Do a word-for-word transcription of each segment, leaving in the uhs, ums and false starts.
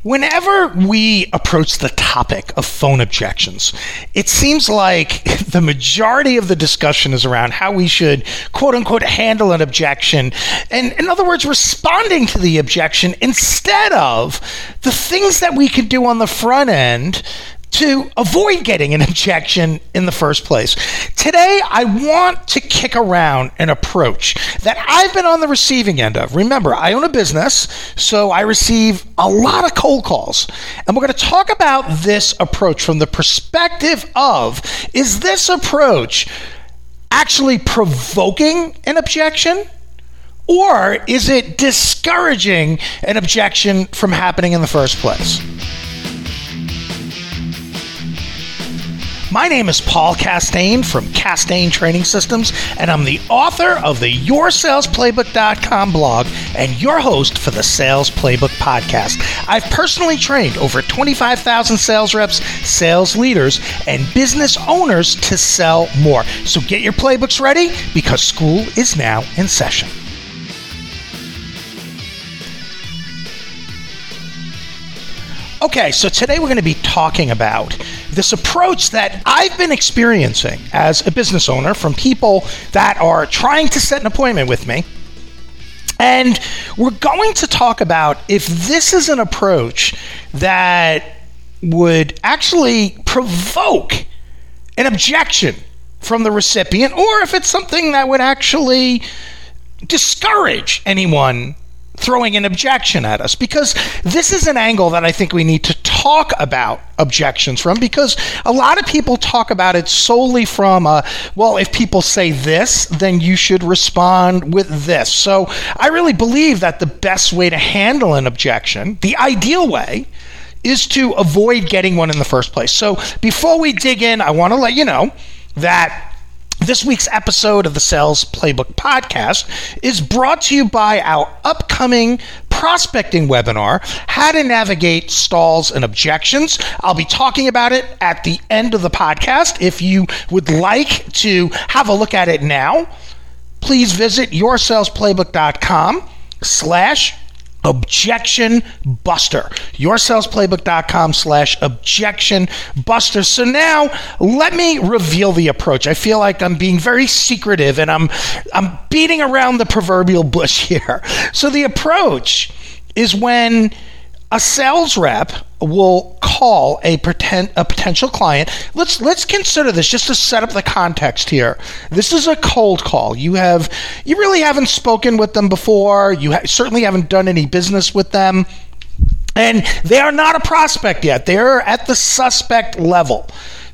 Whenever we approach the topic of phone objections, it seems like the majority of the discussion is around how we should, quote unquote, handle an objection. And in other words, responding to the objection instead of the things that we could do on the front end to avoid getting an objection in the first place. Today, I want to kick around an approach that I've been on the receiving end of. Remember, I own a business, so I receive a lot of cold calls. And we're going to talk about this approach from the perspective of, is this approach actually provoking an objection? Or is it discouraging an objection from happening in the first place? My name is Paul Castaigne from Castaigne Training Systems, and I'm the author of the your sales playbook dot com blog and your host for the Sales Playbook podcast. I've personally trained over twenty-five thousand sales reps, sales leaders, and business owners to sell more. So get your playbooks ready because school is now in session. Okay, so today we're going to be talking about this approach that I've been experiencing as a business owner from people that are trying to set an appointment with me. And we're going to talk about if this is an approach that would actually provoke an objection from the recipient, or if it's something that would actually discourage anyone throwing an objection at us, because this is an angle that I think we need to talk about objections from, because a lot of people talk about it solely from, uh, well, if people say this, then you should respond with this. So I really believe that the best way to handle an objection, the ideal way, is to avoid getting one in the first place. So before we dig in, I want to let you know that this week's episode of the Sales Playbook podcast is brought to you by our upcoming prospecting webinar, How to Navigate Stalls and Objections. I'll be talking about it at the end of the podcast. If you would like to have a look at it now, please visit your sales playbook dot com slash objection buster. your sales playbook dot com slash objection buster. So now let me reveal the approach. I feel like I'm being very secretive and I'm I'm beating around the proverbial bush here. So the approach is when a sales rep will call a pretend, a potential client. Let's let's consider this just to set up the context here. This is a cold call. You have you really haven't spoken with them before. You ha- certainly haven't done any business with them, and they are not a prospect yet. They're at the suspect level.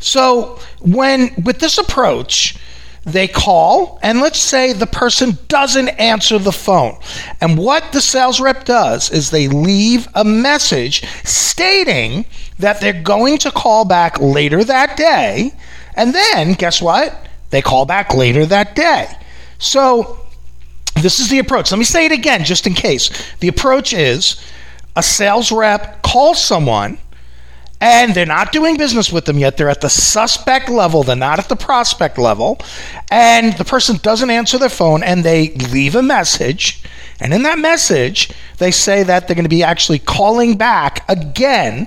So when with this approach, they call, and let's say the person doesn't answer the phone. And what the sales rep does is they leave a message stating that they're going to call back later that day. And then, guess what? They call back later that day. So this is the approach. Let me say it again, just in case. The approach is a sales rep calls someone, and they're not doing business with them yet. They're at the suspect level. They're not at the prospect level. And the person doesn't answer their phone, and they leave a message. And in that message, they say that they're going to be actually calling back again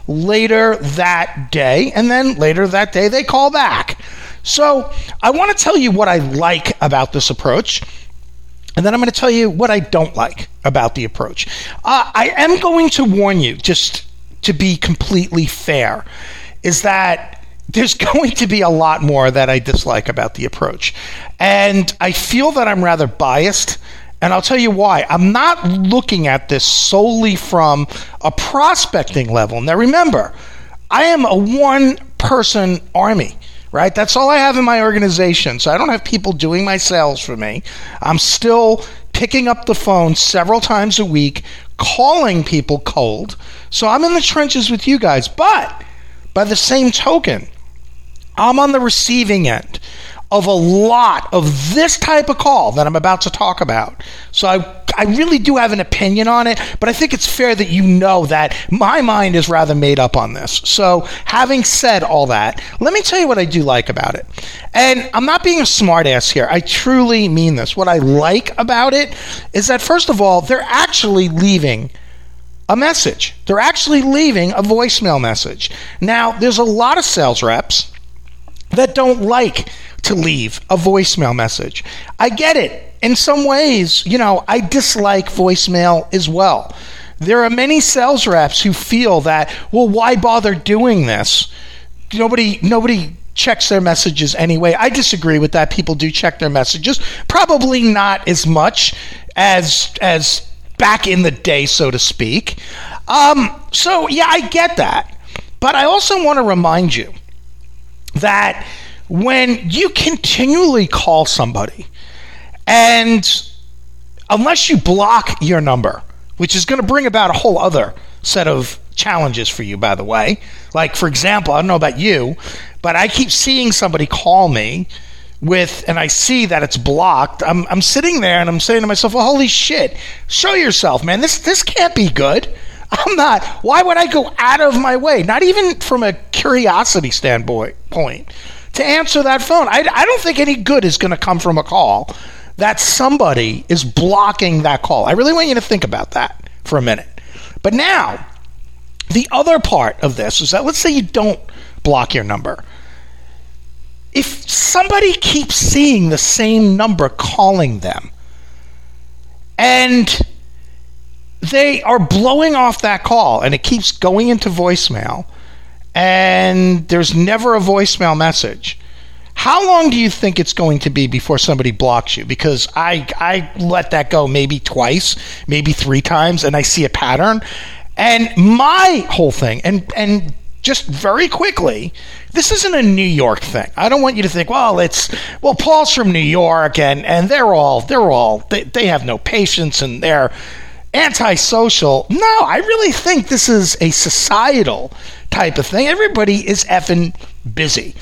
later that day. And then later that day, they call back. So I want to tell you what I like about this approach. And then I'm going to tell you what I don't like about the approach. Uh, I am going to warn you, just to be completely fair, is that there's going to be a lot more that I dislike about the approach. And I feel that I'm rather biased, and I'll tell you why. I'm not looking at this solely from a prospecting level. Now remember, I am a one-person army, right? That's all I have in my organization. So I don't have people doing my sales for me. I'm still picking up the phone several times a week, calling people cold. So I'm in the trenches with you guys. But by the same token, I'm on the receiving end of a lot of this type of call that I'm about to talk about. So I, I really do have an opinion on it, but I think it's fair that you know that my mind is rather made up on this. So having said all that, let me tell you what I do like about it. And I'm not being a smart ass here. I truly mean this. What I like about it is that, first of all, they're actually leaving a message. They're actually leaving a voicemail message. Now, there's a lot of sales reps that don't like to leave a voicemail message. I get it. In some ways, you know, I dislike voicemail as well. There are many sales reps who feel that, well, why bother doing this? Nobody, nobody checks their messages anyway. I disagree with that. People do check their messages. Probably not as much as as back in the day, so to speak. Um, so, yeah, I get that. But I also want to remind you that when you continually call somebody, and unless you block your number, which is going to bring about a whole other set of challenges for you, by the way. Like, for example, I don't know about you, but I keep seeing somebody call me with, and I see that it's blocked. I'm I'm sitting there and I'm saying to myself, well, holy shit, show yourself, man. This this can't be good. I'm not. Why would I go out of my way, not even from a curiosity standpoint, point, to answer that phone? I, I don't think any good is going to come from a call that somebody is blocking that call. I really want you to think about that for a minute. But now, the other part of this is that let's say you don't block your number. If somebody keeps seeing the same number calling them, and they are blowing off that call, and it keeps going into voicemail, and there's never a voicemail message, how long do you think it's going to be before somebody blocks you? Because I I let that go maybe twice, maybe three times, and I see a pattern. And my whole thing, and and just very quickly, this isn't a New York thing. I don't want you to think, well, it's well, Paul's from New York, and and they're all they're all they, they have no patience and they're antisocial. No, I really think this is a societal type of thing. Everybody is effing busy.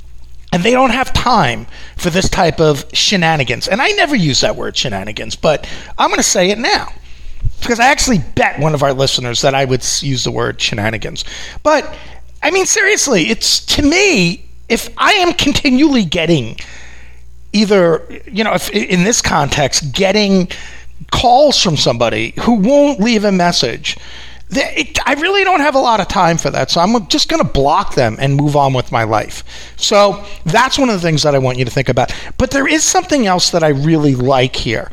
And they don't have time for this type of shenanigans. And I never use that word shenanigans, but I'm going to say it now. Because I actually bet one of our listeners that I would use the word shenanigans. But, I mean, seriously, it's, to me, if I am continually getting either, you know, if in this context, getting calls from somebody who won't leave a message, It, I really don't have a lot of time for that, so I'm just going to block them and move on with my life. So that's one of the things that I want you to think about. But there is something else that I really like here,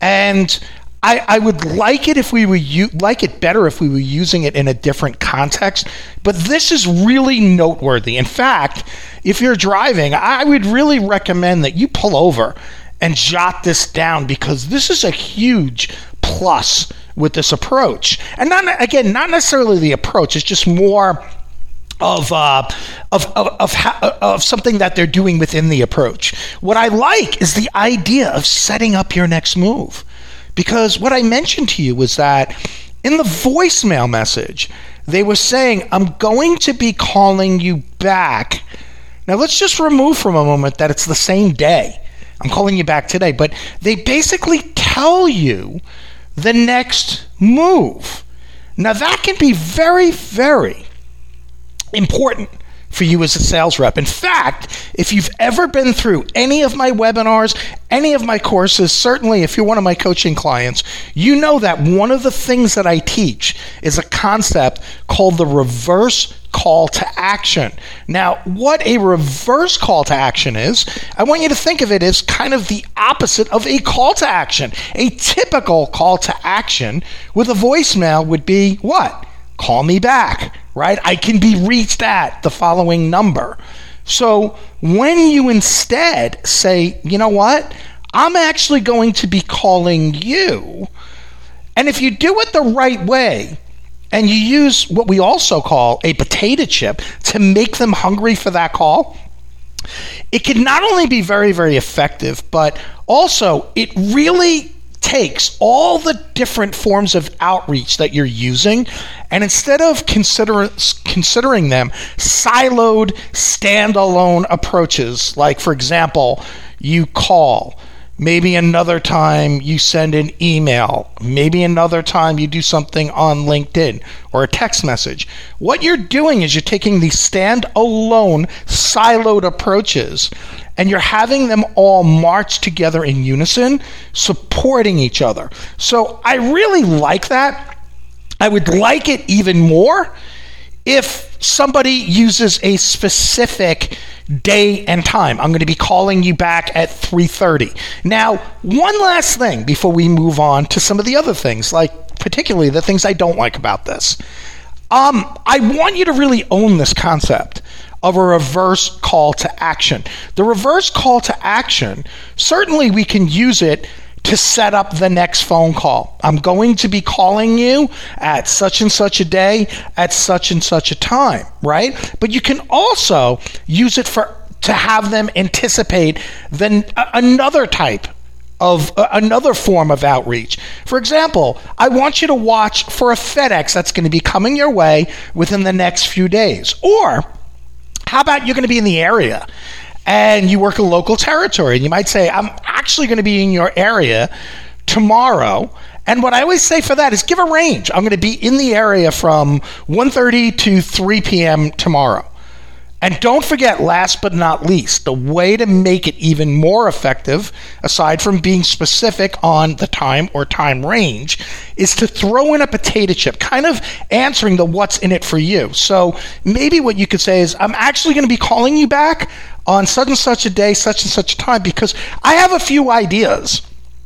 and I, I would like it if we were u- like it better if we were using it in a different context. But this is really noteworthy. In fact, if you're driving, I would really recommend that you pull over and jot this down, because this is a huge plus with this approach. And not again, not necessarily the approach, it's just more of uh, of of of, ha- of something that they're doing within the approach. What I like is the idea of setting up your next move, because what I mentioned to you was that in the voicemail message, they were saying, I'm going to be calling you back. Now let's just remove from a moment that it's the same day. I'm calling you back today, but they basically tell you the next move. Now that can be very, very important for you as a sales rep. In fact, if you've ever been through any of my webinars, any of my courses, certainly if you're one of my coaching clients, you know that one of the things that I teach is a concept called the reverse call to action. Now, what a reverse call to action is, I want you to think of it as kind of the opposite of a call to action. A typical call to action with a voicemail would be what? Call me back, right? I can be reached at the following number. So when you instead say, you know what? I'm actually going to be calling you. And if you do it the right way, and you use what we also call a potato chip to make them hungry for that call, it can not only be very, very effective, but also it really takes all the different forms of outreach that you're using, and instead of consider, considering them siloed, standalone approaches, like, for example, you call, maybe another time you send an email, maybe another time you do something on LinkedIn or a text message. What you're doing is you're taking these standalone, siloed approaches, and you're having them all march together in unison, supporting each other. So I really like that. I would like it even more if somebody uses a specific day and time. I'm going to be calling you back at three thirty. Now, one last thing before we move on to some of the other things, like particularly the things I don't like about this. Um, I want you to really own this concept of a reverse call to action. The reverse call to action, certainly we can use it to set up the next phone call. I'm going to be calling you at such and such a day at such and such a time, right? But you can also use it for to have them anticipate then another type of uh, another form of outreach. For example, I want you to watch for a FedEx that's going to be coming your way within the next few days. Or how about you're going to be in the area and you work a local territory, and you might say, I'm actually going to be in your area tomorrow. And what I always say for that is give a range. I'm going to be in the area from one thirty to three p.m. tomorrow. And don't forget, last but not least, the way to make it even more effective, aside from being specific on the time or time range, is to throw in a potato chip, kind of answering the what's in it for you. So maybe what you could say is, I'm actually going to be calling you back on such and such a day, such and such a time, because I have a few ideas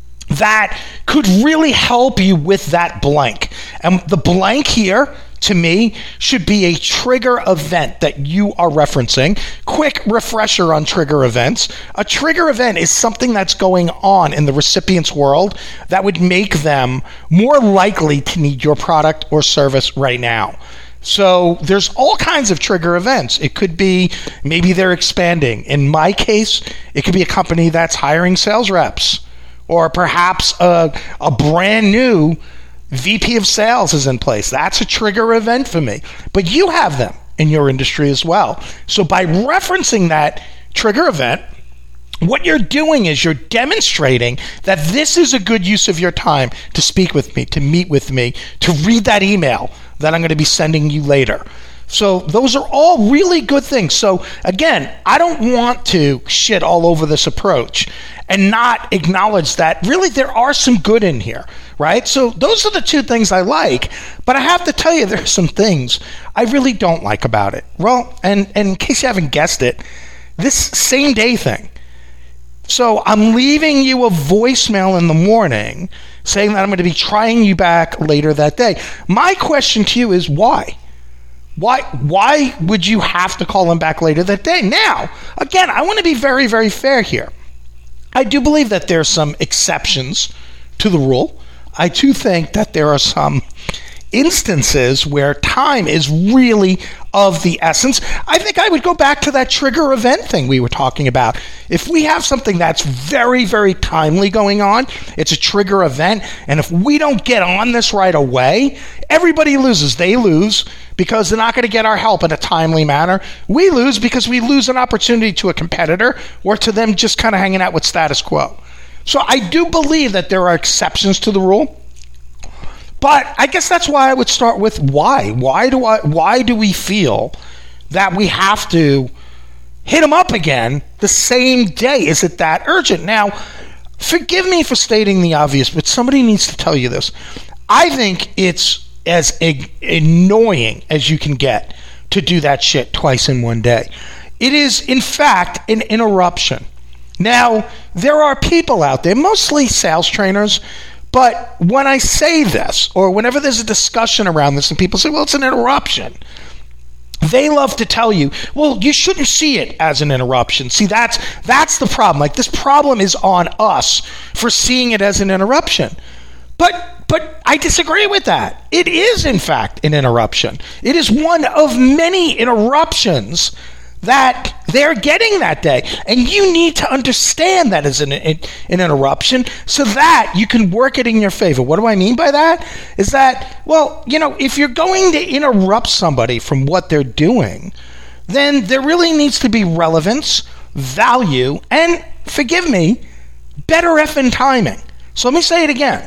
that could really help you with that blank. And the blank here, to me, should be a trigger event that you are referencing. Quick refresher on trigger events. A trigger event is something that's going on in the recipient's world that would make them more likely to need your product or service right now. So there's all kinds of trigger events. It could be maybe they're expanding. In my case, it could be a company that's hiring sales reps, or perhaps a, a brand new V P of sales is in place. That's a trigger event for me. But you have them in your industry as well. So by referencing that trigger event, what you're doing is you're demonstrating that this is a good use of your time to speak with me, to meet with me, to read that email that I'm going to be sending you later. So those are all really good things. So again, I don't want to shit all over this approach and not acknowledge that really there are some good in here, right? So those are the two things I like, but I have to tell you there's some things I really don't like about it. Well, and, and in case you haven't guessed it, this same day thing. So I'm leaving you a voicemail in the morning saying that I'm going to be trying you back later that day. My question to you is why? Why why would you have to call him back later that day? Now, again, I want to be very, very fair here. I do believe that there are some exceptions to the rule. I do think that there are some instances where time is really of the essence. I think I would go back to that trigger event thing we were talking about. If we have something that's very, very timely going on, it's a trigger event, and if we don't get on this right away, everybody loses. They lose because they're not going to get our help in a timely manner. We lose because we lose an opportunity to a competitor or to them just kind of hanging out with status quo. So I do believe that there are exceptions to the rule. But I guess that's why I would start with why. Why do I? Why do we feel that we have to hit them up again the same day? Is it that urgent? Now, forgive me for stating the obvious, but somebody needs to tell you this. I think it's as ag- annoying as you can get to do that shit twice in one day. It is, in fact, an interruption. Now, there are people out there, mostly sales trainers, but when I say this, or whenever there's a discussion around this and people say, well, it's an interruption, they love to tell you, well, you shouldn't see it as an interruption. See, that's that's the problem. Like, this problem is on us for seeing it as an interruption. But but I disagree with that. It is, in fact, an interruption. It is one of many interruptions that they're getting that day. And you need to understand that as an, an interruption so that you can work it in your favor. What do I mean by that? Is that, well, you know, if you're going to interrupt somebody from what they're doing, then there really needs to be relevance, value, and, forgive me, better effing timing. So let me say it again.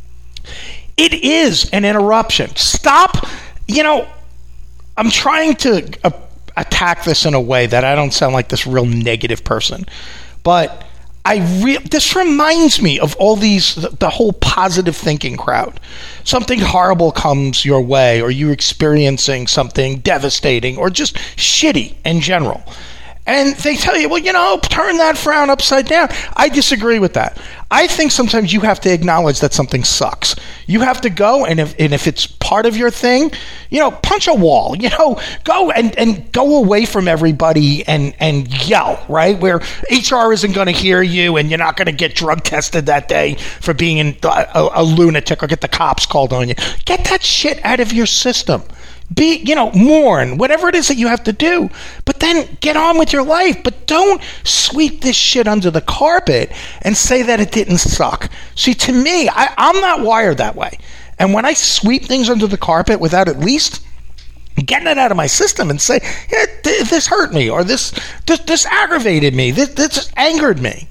It is an interruption. Stop, you know, I'm trying to Uh, attack this in a way that I don't sound like this real negative person. But I re- this reminds me of all these, the, the whole positive thinking crowd. Something horrible comes your way, or you're experiencing something devastating or just shitty in general. And they tell you, well, you know, turn that frown upside down. I disagree with that. I think sometimes you have to acknowledge that something sucks. You have to go, and if and if it's part of your thing, you know, punch a wall. You know, go and, and go away from everybody and, and yell, right? Where H R isn't going to hear you, and you're not going to get drug tested that day for being in, a, a lunatic or get the cops called on you. Get that shit out of your system. Be, you know, mourn, whatever it is that you have to do, but then get on with your life. But don't sweep this shit under the carpet and say that it didn't suck. See, to me, I, I'm not wired that way. And when I sweep things under the carpet without at least getting it out of my system and say, yeah, th- this hurt me, or this, this, this aggravated me, this, this angered me,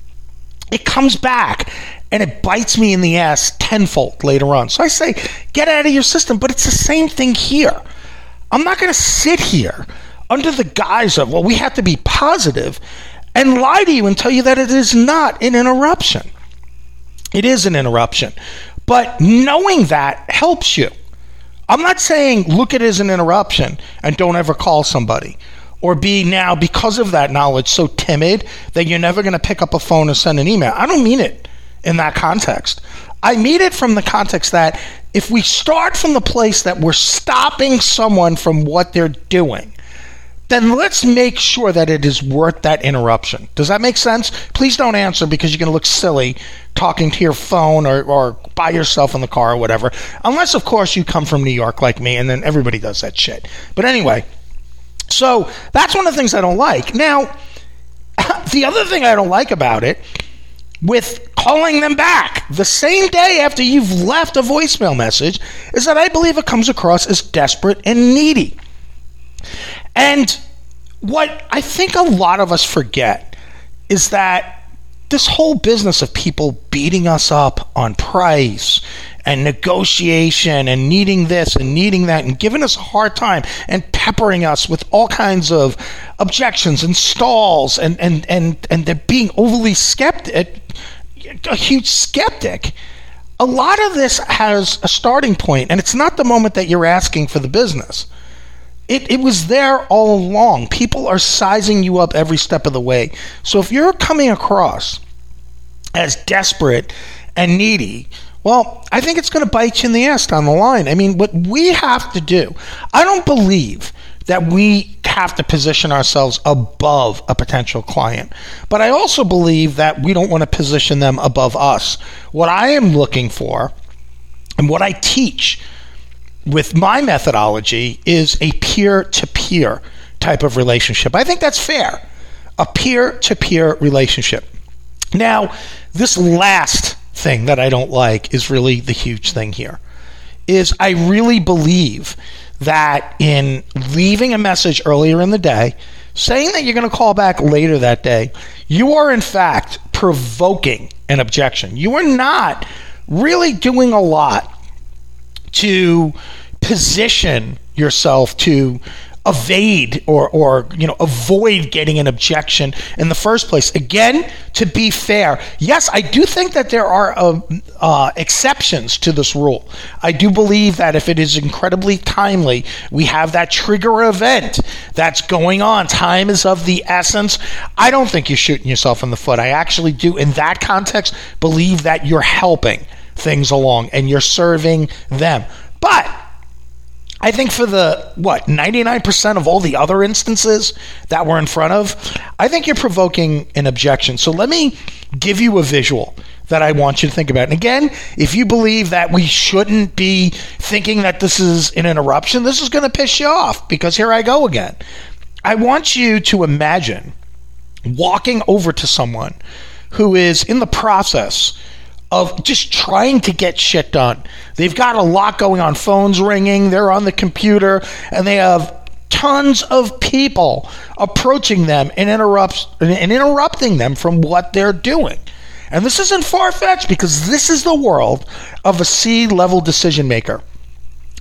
it comes back. And it bites me in the ass tenfold later on. So I say, get out of your system. But it's the same thing here. I'm not going to sit here under the guise of, well, we have to be positive, and lie to you and tell you that it is not an interruption. It is an interruption. But knowing that helps you. I'm not saying look at it as an interruption and don't ever call somebody. Or be now, because of that knowledge, so timid that you're never going to pick up a phone or send an email. I don't mean it in that context. I mean it from the context that if we start from the place that we're stopping someone from what they're doing, then let's make sure that it is worth that interruption. Does that make sense? Please don't answer, because you're going to look silly talking to your phone or, or by yourself in the car or whatever. Unless, of course, you come from New York like me, and then everybody does that shit. But anyway, so that's one of the things I don't like. Now, the other thing I don't like about it, with calling them back the same day after you've left a voicemail message, is that I believe it comes across as desperate and needy. And what I think a lot of us forget is that this whole business of people beating us up on price and negotiation and needing this and needing that and giving us a hard time and peppering us with all kinds of objections and stalls and and and, and they're being overly skeptic, a huge skeptic. A lot of this has a starting point, and it's not the moment that you're asking for the business. It, it was there all along. People are sizing you up every step of the way. So if you're coming across as desperate and needy, well, I think it's going to bite you in the ass down the line. I mean, what we have to do, I don't believe that we have to position ourselves above a potential client. But I also believe that we don't want to position them above us. What I am looking for, and what I teach with my methodology, is a peer-to-peer type of relationship. I think that's fair. A peer-to-peer relationship. Now, this last thing that I don't like is really the huge thing here, is I really believe that in leaving a message earlier in the day, saying that you're going to call back later that day, you are in fact provoking an objection. You are not really doing a lot to position yourself to evade or, or you know, avoid getting an objection in the first place. Again, to be fair, yes, I do think that there are uh, uh, exceptions to this rule. I do believe that if it is incredibly timely, we have that trigger event that's going on. Time is of the essence. I don't think you're shooting yourself in the foot. I actually do, in that context, believe that you're helping things along and you're serving them. But I think for the, what, ninety-nine percent of all the other instances that we're in front of, I think you're provoking an objection. So let me give you a visual that I want you to think about. And again, if you believe that we shouldn't be thinking that this is an interruption, this is going to piss you off, because here I go again. I want you to imagine walking over to someone who is in the process of just trying to get shit done. They've got a lot going on, phones ringing, they're on the computer, and they have tons of people approaching them and interrupts and interrupting them from what they're doing. And this isn't far-fetched, because this is the world of a C-level decision maker.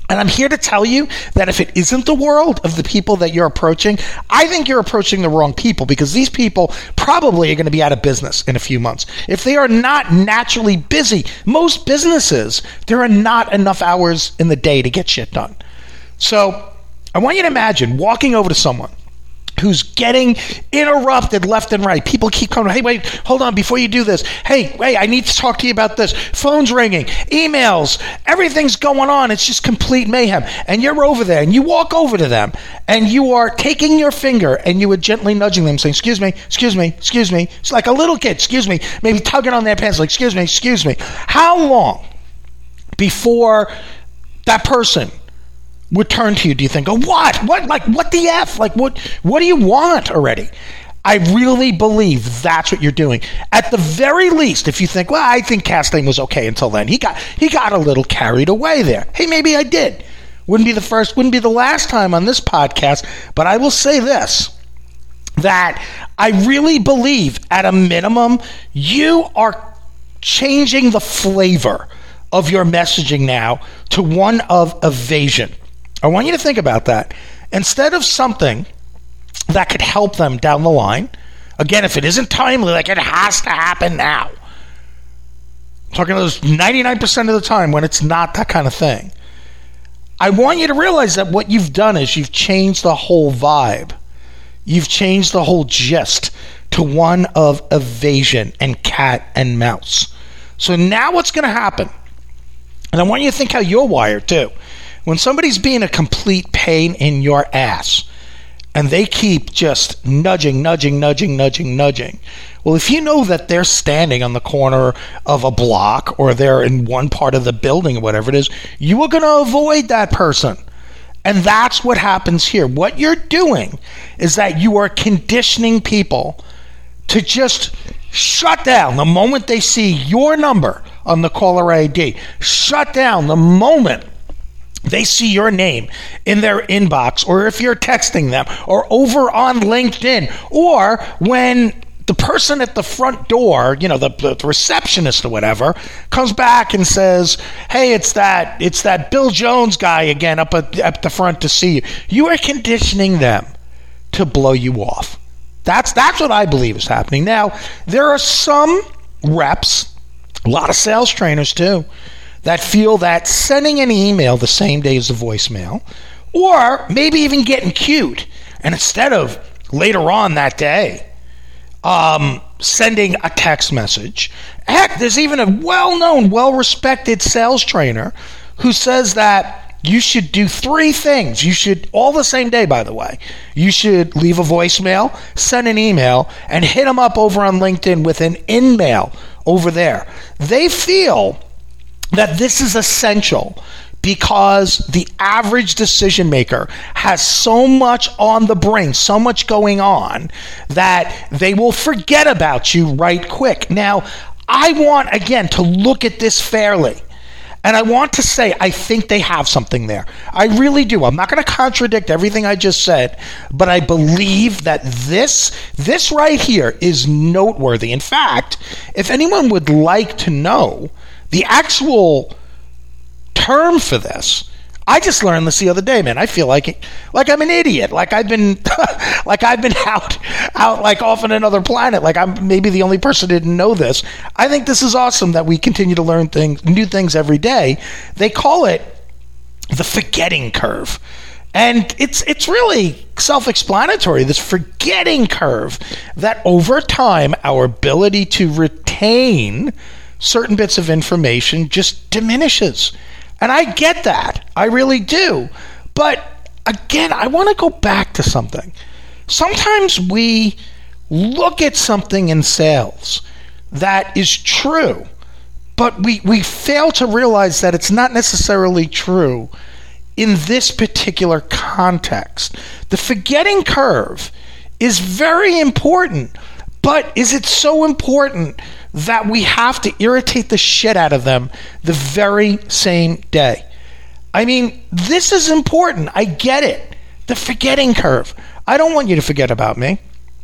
And I'm here to tell you that if it isn't the world of the people that you're approaching, I think you're approaching the wrong people, because these people probably are going to be out of business in a few months. If they are not naturally busy, most businesses, there are not enough hours in the day to get shit done. So I want you to imagine walking over to someone who's getting interrupted left and right. People keep coming, hey, wait, hold on, before you do this. Hey, wait, I need to talk to you about this. Phone's ringing, emails, everything's going on. It's just complete mayhem. And you're over there, and you walk over to them, and you are taking your finger, and you are gently nudging them, saying, excuse me, excuse me, excuse me. It's like a little kid, excuse me, maybe tugging on their pants, like, excuse me, excuse me. How long before that person would turn to you, do you think, oh, what? What? Like, what the F? Like, what What do you want already? I really believe that's what you're doing. At the very least, if you think, well, I think Castaigne was okay until then. He got he got a little carried away there. Hey, maybe I did. Wouldn't be the first, wouldn't be the last time on this podcast, but I will say this, that I really believe, at a minimum, you are changing the flavor of your messaging now to one of evasion. I want you to think about that. Instead of something that could help them down the line, again, if it isn't timely, like it has to happen now. I'm talking to those ninety-nine percent of the time when it's not that kind of thing. I want you to realize that what you've done is you've changed the whole vibe. You've changed the whole gist to one of evasion and cat and mouse. So now what's going to happen? And I want you to think how you're wired too. When somebody's being a complete pain in your ass and they keep just nudging, nudging, nudging, nudging, nudging. Well, if you know that they're standing on the corner of a block or they're in one part of the building or whatever it is, you are going to avoid that person. And that's what happens here. What you're doing is that you are conditioning people to just shut down the moment they see your number on the caller I D. Shut down the moment they see your name in their inbox, or if you're texting them, or over on LinkedIn, or when the person at the front door, you know, the, the receptionist or whatever, comes back and says, hey, it's that it's that Bill Jones guy again up at, at the front to see you. You are conditioning them to blow you off. That's that's what I believe is happening. Now, there are some reps, a lot of sales trainers too, that feel that sending an email the same day as a voicemail, or maybe even getting cute, and instead of later on that day, um, sending a text message. Heck, there's even a well-known, well-respected sales trainer who says that you should do three things. You should, all the same day, by the way, you should leave a voicemail, send an email, and hit them up over on LinkedIn with an in-mail over there. They feel that this is essential because the average decision maker has so much on the brain, so much going on, that they will forget about you right quick. Now, I want, again, to look at this fairly. And I want to say I think they have something there. I really do. I'm not going to contradict everything I just said, but I believe that this, this right here is noteworthy. In fact, if anyone would like to know the actual term for this, I just learned this the other day, man. I feel like like I'm an idiot. Like I've been like I've been out out like off on another planet. Like I'm maybe the only person who didn't know this. I think this is awesome that we continue to learn things, new things every day. They call it the forgetting curve. And it's it's really self-explanatory, this forgetting curve, that over time our ability to retain certain bits of information just diminishes. And I get that. I really do. But again, I want to go back to something. Sometimes we look at something in sales that is true, but we, we fail to realize that it's not necessarily true in this particular context. The forgetting curve is very important, but is it so important that we have to irritate the shit out of them the very same day? I mean, this is important. I get it. The forgetting curve. I don't want you to forget about me.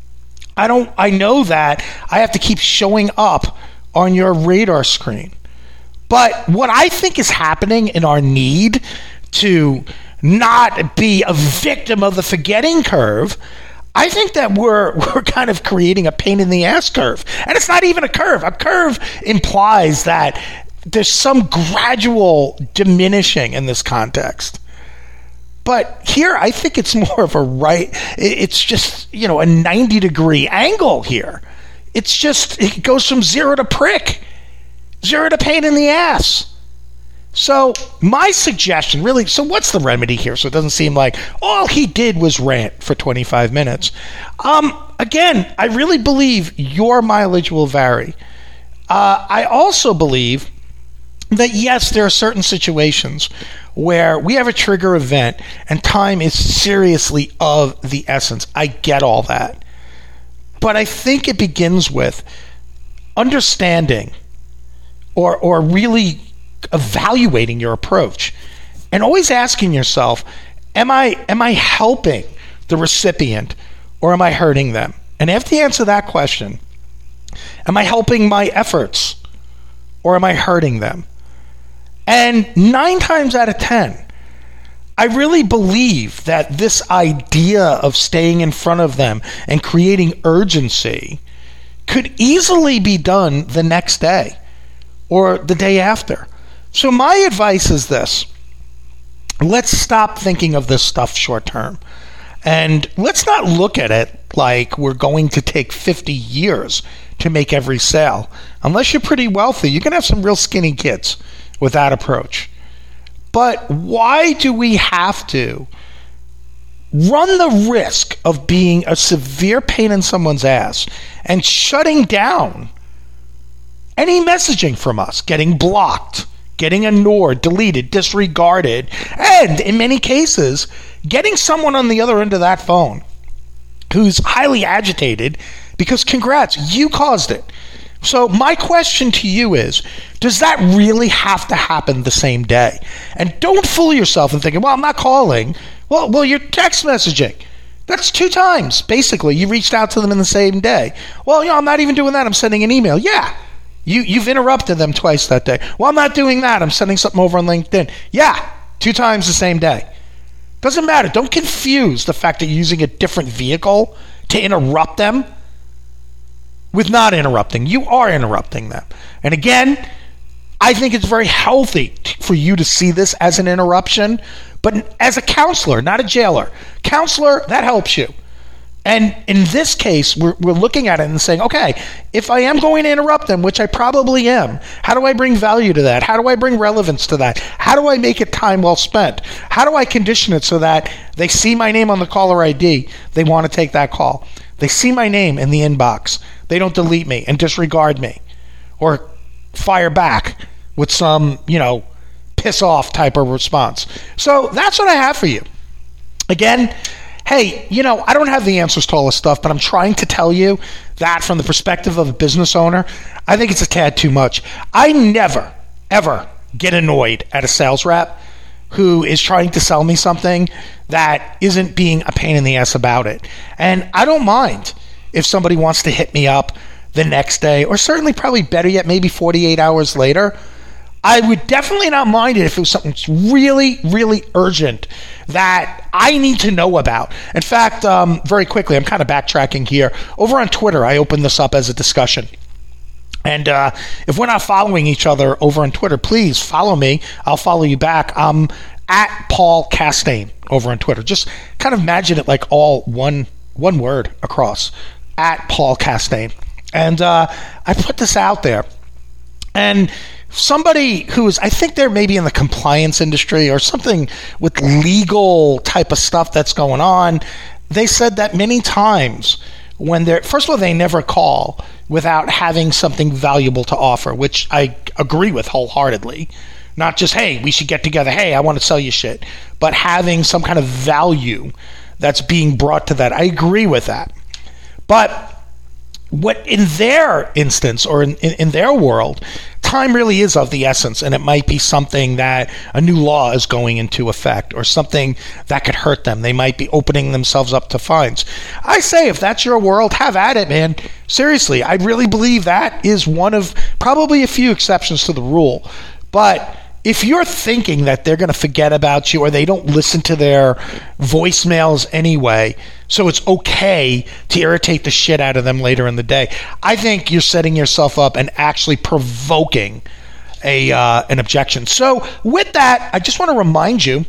I don't. I know that I have to keep showing up on your radar screen. But what I think is happening in our need to not be a victim of the forgetting curve, I think that we're we're kind of creating a pain in the ass curve. And it's not even a curve. A curve implies that there's some gradual diminishing in this context. But here, I think it's more of a right, it's just, you know, a ninety degree angle here. It's just, it goes from zero to prick, zero to pain in the ass. So my suggestion, really, so what's the remedy here? So it doesn't seem like all he did was rant for twenty-five minutes. Um, again, I really believe your mileage will vary. Uh, I also believe that, yes, there are certain situations where we have a trigger event and time is seriously of the essence. I get all that. But I think it begins with understanding or or really evaluating your approach and always asking yourself, am I am I helping the recipient or am I hurting them? And if the answer to that question, am I helping my efforts or am I hurting them? And nine times out of ten, I really believe that this idea of staying in front of them and creating urgency could easily be done the next day or the day after. So my advice is this. Let's stop thinking of this stuff short term. And let's not look at it like we're going to take fifty years to make every sale. Unless you're pretty wealthy, you're going to have some real skinny kids with that approach. But why do we have to run the risk of being a severe pain in someone's ass and shutting down any messaging from us, getting blocked, getting ignored, deleted, disregarded, and in many cases, getting someone on the other end of that phone who's highly agitated because, congrats, you caused it. So my question to you is, does that really have to happen the same day? And don't fool yourself in thinking, well, I'm not calling. Well, well, you're text messaging. That's two times, basically. You reached out to them in the same day. Well, you know, I'm not even doing that. I'm sending an email. Yeah, you, you've interrupted them twice that day. Well, I'm not doing that. I'm sending something over on LinkedIn. Yeah, two times the same day. Doesn't matter. Don't confuse the fact that you're using a different vehicle to interrupt them with not interrupting. You are interrupting them. And again, I think it's very healthy t- for you to see this as an interruption, but as a counselor, not a jailer. Counselor, that helps you. And in this case, we're, we're looking at it and saying, okay, if I am going to interrupt them, which I probably am, how do I bring value to that? How do I bring relevance to that? How do I make it time well spent? How do I condition it so that they see my name on the caller I D, they want to take that call? They see my name in the inbox. They don't delete me and disregard me or fire back with some, you know, piss off type of response. So that's what I have for you. Again, hey, you know, I don't have the answers to all this stuff, but I'm trying to tell you that from the perspective of a business owner, I think it's a tad too much. I never, ever get annoyed at a sales rep who is trying to sell me something that isn't being a pain in the ass about it. And I don't mind if somebody wants to hit me up the next day, or certainly probably better yet, maybe forty-eight hours later. I would definitely not mind it if it was something really, really urgent that I need to know about. In fact, um, very quickly, I'm kind of backtracking here. Over on Twitter, I opened this up as a discussion. And uh, if we're not following each other over on Twitter, please follow me. I'll follow you back. I'm at Paul Castaigne over on Twitter. Just kind of imagine it like all one one word across. At Paul Castaigne. And uh, I put this out there. And somebody who is, I think they're maybe in the compliance industry or something with legal type of stuff that's going on, they said that many times when they're, first of all, they never call without having something valuable to offer, which I agree with wholeheartedly. Not just, hey, we should get together, hey, I want to sell you shit, but having some kind of value that's being brought to that. I agree with that. But what in their instance or in, in, in their world, time really is of the essence, and it might be something that a new law is going into effect or something that could hurt them. They might be opening themselves up to fines. I say if that's your world, have at it, man. Seriously, I really believe that is one of probably a few exceptions to the rule. But if you're thinking that they're going to forget about you or they don't listen to their voicemails anyway, so it's okay to irritate the shit out of them later in the day, I think you're setting yourself up and actually provoking a uh, an objection. So with that, I just want to remind you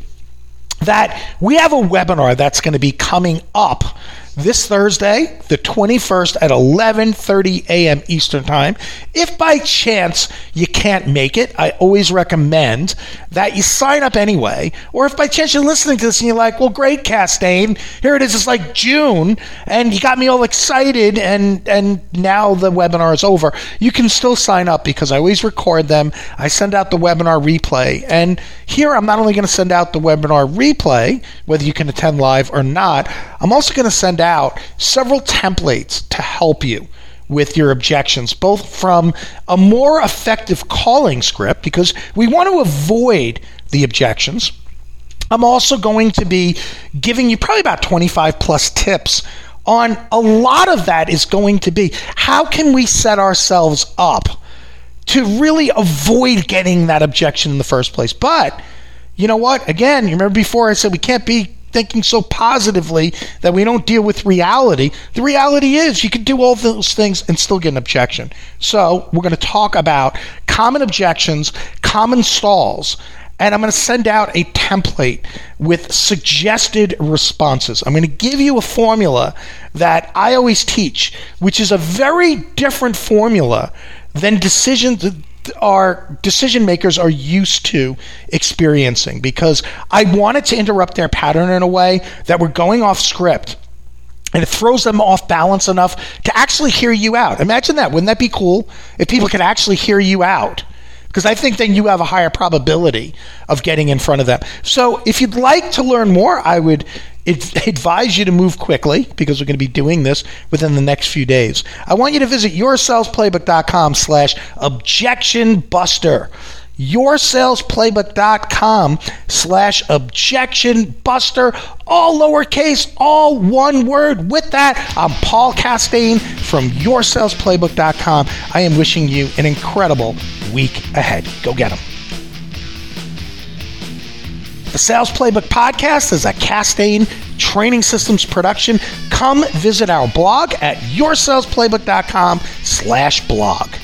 that we have a webinar that's going to be coming up this Thursday, the twenty-first at eleven thirty a.m. Eastern Time. If by chance you can't make it, I always recommend that you sign up anyway. Or if by chance you're listening to this and you're like, well, great, Castaigne, here it is, it's like June, and you got me all excited, and, and now the webinar is over. You can still sign up because I always record them. I send out the webinar replay. And here I'm not only going to send out the webinar replay, whether you can attend live or not, I'm also going to send out out several templates to help you with your objections, both from a more effective calling script, because we want to avoid the objections. I'm also going to be giving you probably about twenty-five plus tips on a lot of that is going to be how can we set ourselves up to really avoid getting that objection in the first place. But you know what? Again, you remember before I said we can't be thinking so positively that we don't deal with reality. The reality is you can do all those things and still get an objection. So we're going to talk about common objections, common stalls, and I'm going to send out a template with suggested responses. I'm going to give you a formula that I always teach, which is a very different formula than decisions our decision makers are used to experiencing, because I wanted to interrupt their pattern in a way that we're going off script and it throws them off balance enough to actually hear you out. Imagine that. Wouldn't that be cool if people could actually hear you out? Because I think then you have a higher probability of getting in front of them. So if you'd like to learn more, I would advise you to move quickly, because we're going to be doing this within the next few days. I want you to visit yoursalesplaybook.com slash objection buster. yoursalesplaybook.com slash objection buster, all lowercase, all one word. With that, I'm Paul Castaigne from your sales playbook dot com. I am wishing you an incredible week ahead. Go get them. The Sales Playbook Podcast is a Castaigne Training Systems production. Come visit our blog at yoursalesplaybook.com slash blog.